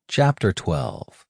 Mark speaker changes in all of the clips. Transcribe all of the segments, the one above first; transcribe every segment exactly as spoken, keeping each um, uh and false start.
Speaker 1: Chapter twelve.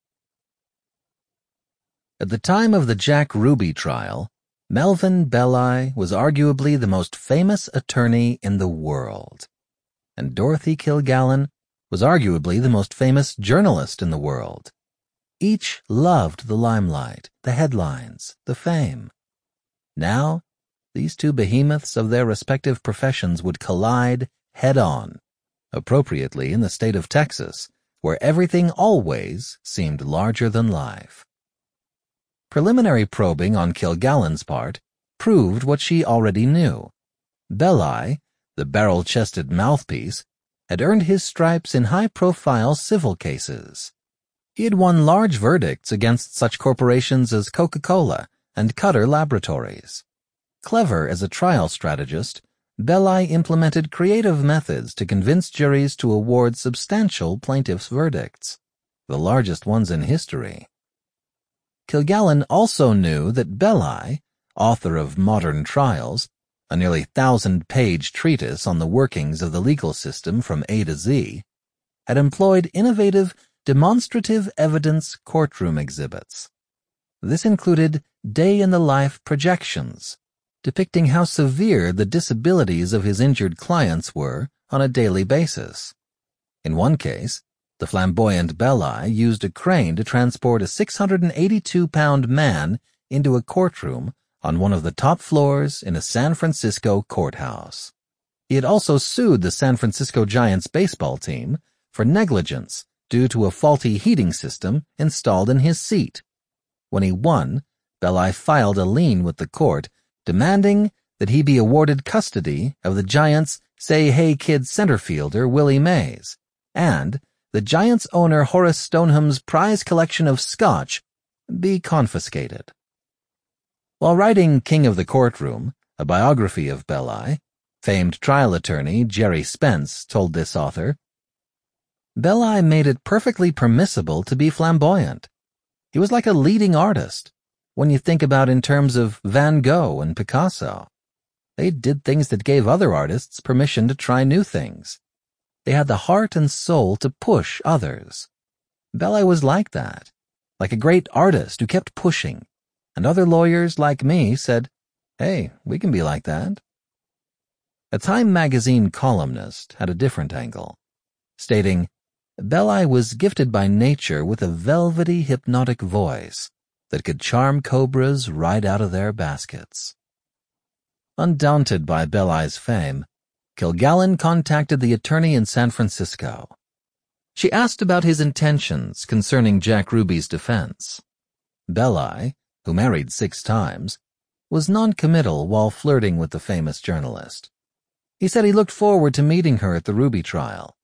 Speaker 1: At the time of the Jack Ruby trial, Melvin Belli was arguably the most famous attorney in the world, and Dorothy Kilgallen was arguably the most famous journalist in the world. Each loved the limelight, the headlines, the fame. Now, these two behemoths of their respective professions would collide head-on, appropriately in the state of Texas, where everything always seemed larger than life. Preliminary probing on Kilgallen's part proved what she already knew. Belli, the barrel-chested mouthpiece, had earned his stripes in high-profile civil cases. He had won large verdicts against such corporations as Coca-Cola and Cutter Laboratories. Clever as a trial strategist, Belli implemented creative methods to convince juries to award substantial plaintiffs' verdicts, the largest ones in history. Kilgallen also knew that Belli, author of Modern Trials, a nearly thousand-page treatise on the workings of the legal system from A to Z, had employed innovative, demonstrative evidence courtroom exhibits. This included day-in-the-life projections, depicting how severe the disabilities of his injured clients were on a daily basis. In one case, the flamboyant Belli used a crane to transport a six hundred eighty-two pound man into a courtroom on one of the top floors in a San Francisco courthouse. He had also sued the San Francisco Giants baseball team for negligence due to a faulty heating system installed in his seat. When he won, Belli filed a lien with the court demanding that he be awarded custody of the Giants' Say Hey Kid center fielder Willie Mays and the Giants owner Horace Stoneham's prize collection of scotch be confiscated. While writing King of the Courtroom, a biography of Belli, famed trial attorney Jerry Spence told this author, "Belli made it perfectly permissible to be flamboyant. He was like a leading artist, when you think about in terms of Van Gogh and Picasso. They did things that gave other artists permission to try new things. They had the heart and soul to push others. Belli was like that, like a great artist who kept pushing, and other lawyers like me said, hey, we can be like that." A Time magazine columnist had a different angle, stating, "Belli was gifted by nature with a velvety hypnotic voice that could charm cobras right out of their baskets." Undaunted by Belli's fame, Kilgallen contacted the attorney in San Francisco. She asked about his intentions concerning Jack Ruby's defense. Belli, who married six times, was non-committal while flirting with the famous journalist. He said he looked forward to meeting her at the Ruby trial.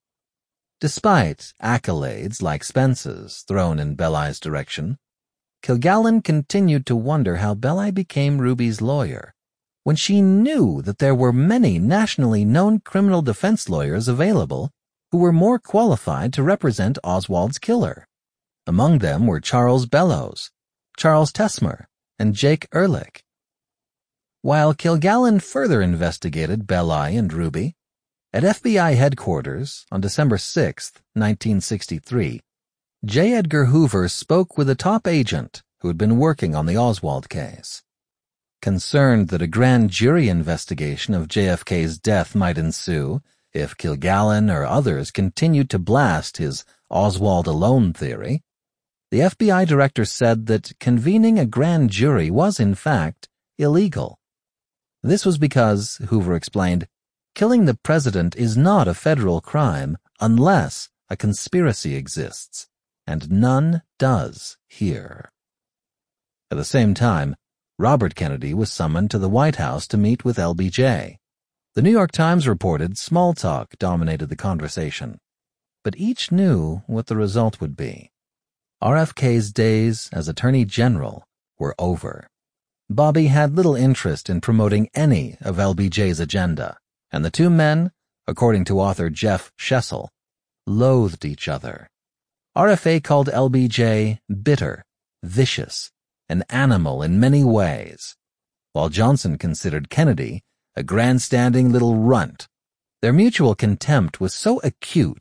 Speaker 1: Despite accolades like Spence's thrown in Belli's direction, Kilgallen continued to wonder how Belli became Ruby's lawyer when she knew that there were many nationally known criminal defense lawyers available who were more qualified to represent Oswald's killer. Among them were Charles Bellows, Charles Tesmer, and Jake Ehrlich. While Kilgallen further investigated Belli and Ruby, at F B I headquarters on December sixth, nineteen sixty-three, J. Edgar Hoover spoke with a top agent who had been working on the Oswald case. Concerned that a grand jury investigation of J F K's death might ensue if Kilgallen or others continued to blast his Oswald alone theory, the F B I director said that convening a grand jury was, in fact, illegal. This was because, Hoover explained, killing the president is not a federal crime unless a conspiracy exists, and none does here. At the same time, Robert Kennedy was summoned to the White House to meet with L B J. The New York Times reported small talk dominated the conversation, but each knew what the result would be. R F K's days as Attorney General were over. Bobby had little interest in promoting any of L B J's agenda, and the two men, according to author Jeff Schessel, loathed each other. R F A called L B J bitter, vicious, an animal in many ways, while Johnson considered Kennedy a grandstanding little runt. Their mutual contempt was so acute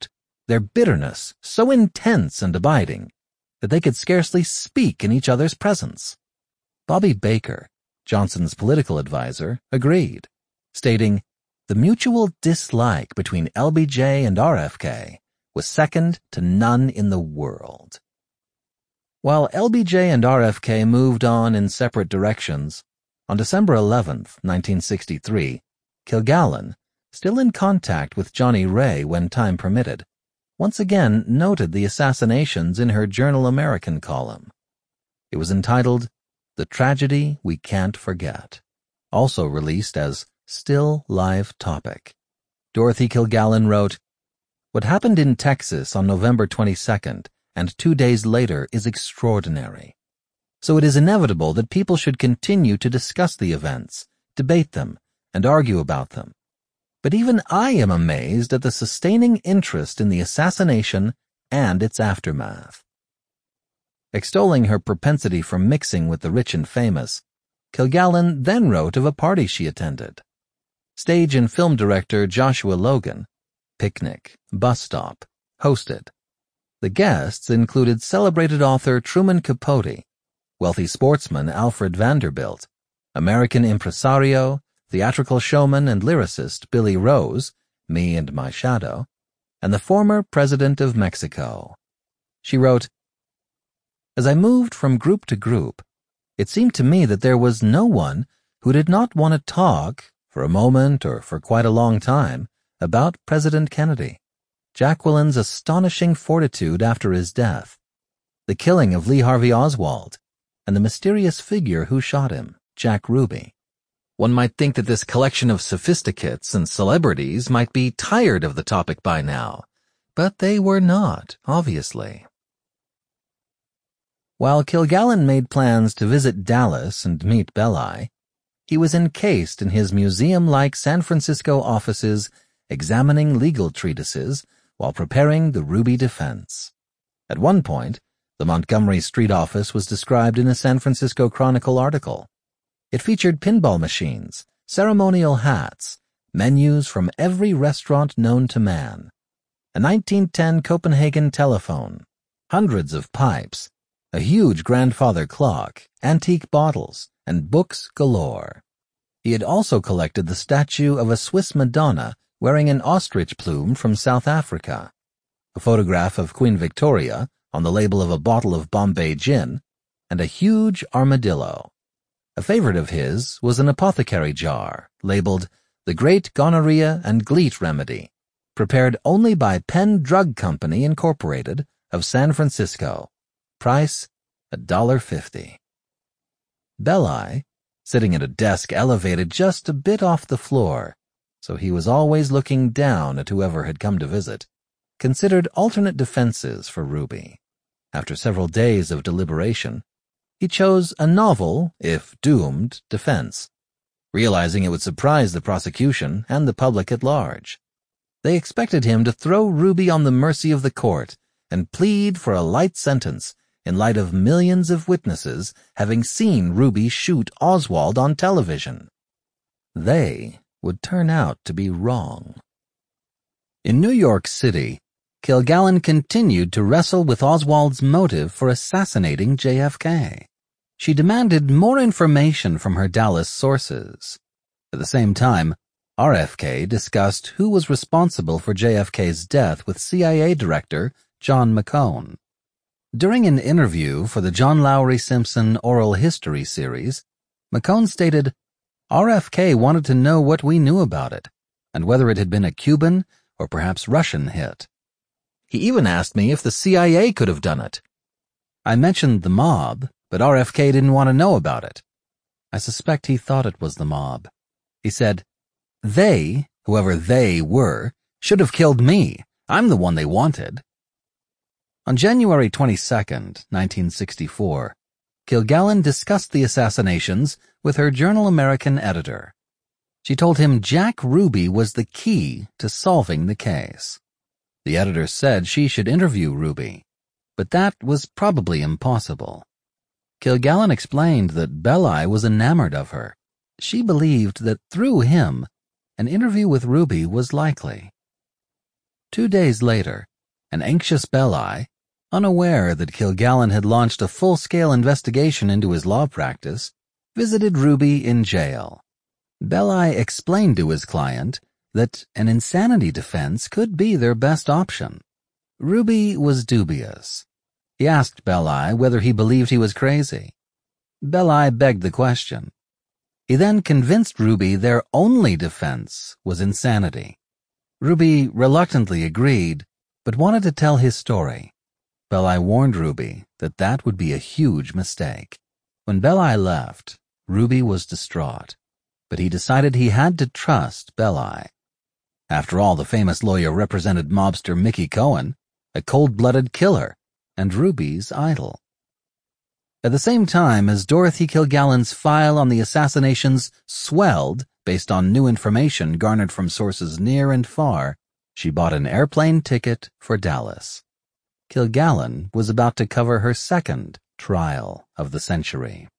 Speaker 1: their bitterness so intense and abiding that they could scarcely speak in each other's presence. Bobby Baker, Johnson's political advisor, agreed, stating, "The mutual dislike between L B J and R F K was second to none in the world." While L B J and R F K moved on in separate directions, on December eleventh, nineteen sixty-three, Kilgallen, still in contact with Johnny Ray when time permitted, once again noted the assassinations in her Journal American column. It was entitled The Tragedy We Can't Forget, also released as Still Live Topic. Dorothy Kilgallen wrote, "What happened in Texas on November twenty-second and two days later is extraordinary. So it is inevitable that people should continue to discuss the events, debate them, and argue about them. But even I am amazed at the sustaining interest in the assassination and its aftermath." Extolling her propensity for mixing with the rich and famous, Kilgallen then wrote of a party she attended. Stage and film director Joshua Logan, picnic, bus stop, hosted. The guests included celebrated author Truman Capote, wealthy sportsman Alfred Vanderbilt, American impresario, theatrical showman and lyricist Billy Rose, Me and My Shadow, and the former president of Mexico. She wrote, "As I moved from group to group, it seemed to me that there was no one who did not want to talk, for a moment or for quite a long time, about President Kennedy, Jacqueline's astonishing fortitude after his death, the killing of Lee Harvey Oswald, and the mysterious figure who shot him, Jack Ruby. One might think that this collection of sophisticates and celebrities might be tired of the topic by now, but they were not, obviously." While Kilgallen made plans to visit Dallas and meet Belli, he was encased in his museum-like San Francisco offices examining legal treatises while preparing the Ruby defense. At one point, the Montgomery Street office was described in a San Francisco Chronicle article. It featured pinball machines, ceremonial hats, menus from every restaurant known to man, a nineteen ten Copenhagen telephone, hundreds of pipes, a huge grandfather clock, antique bottles, and books galore. He had also collected the statue of a Swiss Madonna wearing an ostrich plume from South Africa, a photograph of Queen Victoria on the label of a bottle of Bombay gin, and a huge armadillo. A favorite of his was an apothecary jar labeled The Great Gonorrhea and Gleat Remedy, prepared only by Penn Drug Company Incorporated of San Francisco. Price, a dollar fifty. Belli, sitting at a desk elevated just a bit off the floor, so he was always looking down at whoever had come to visit, considered alternate defenses for Ruby. After several days of deliberation, he chose a novel, if doomed, defense, realizing it would surprise the prosecution and the public at large. They expected him to throw Ruby on the mercy of the court and plead for a light sentence in light of millions of witnesses having seen Ruby shoot Oswald on television. They would turn out to be wrong. In New York City, Kilgallen continued to wrestle with Oswald's motive for assassinating J F K. She demanded more information from her Dallas sources. At the same time, R F K discussed who was responsible for J F K's death with C I A Director John McCone. During an interview for the John Lowry Simpson Oral History series, McCone stated, "R F K wanted to know what we knew about it, and whether it had been a Cuban or perhaps Russian hit. He even asked me if the C I A could have done it. I mentioned the mob, but R F K didn't want to know about it. I suspect he thought it was the mob. He said, 'They, whoever they were, should have killed me. I'm the one they wanted.'" On January twenty-second, nineteen sixty-four, Kilgallen discussed the assassinations with her Journal American editor. She told him Jack Ruby was the key to solving the case. The editor said she should interview Ruby, but that was probably impossible. Kilgallen explained that Belli was enamored of her. She believed that through him, an interview with Ruby was likely. Two days later, An anxious Belli, unaware that Kilgallen had launched a full-scale investigation into his law practice, visited Ruby in jail. Belli explained to his client that an insanity defense could be their best option. Ruby was dubious. He asked Belli whether he believed he was crazy. Belli begged the question. He then convinced Ruby their only defense was insanity. Ruby reluctantly agreed, but wanted to tell his story. Belli warned Ruby that that would be a huge mistake. When Belli left, Ruby was distraught, but he decided he had to trust Belli. After all, the famous lawyer represented mobster Mickey Cohen, a cold-blooded killer, and Ruby's idol. At the same time as Dorothy Kilgallen's file on the assassinations swelled based on new information garnered from sources near and far, she bought an airplane ticket for Dallas. Kilgallen was about to cover her second trial of the century.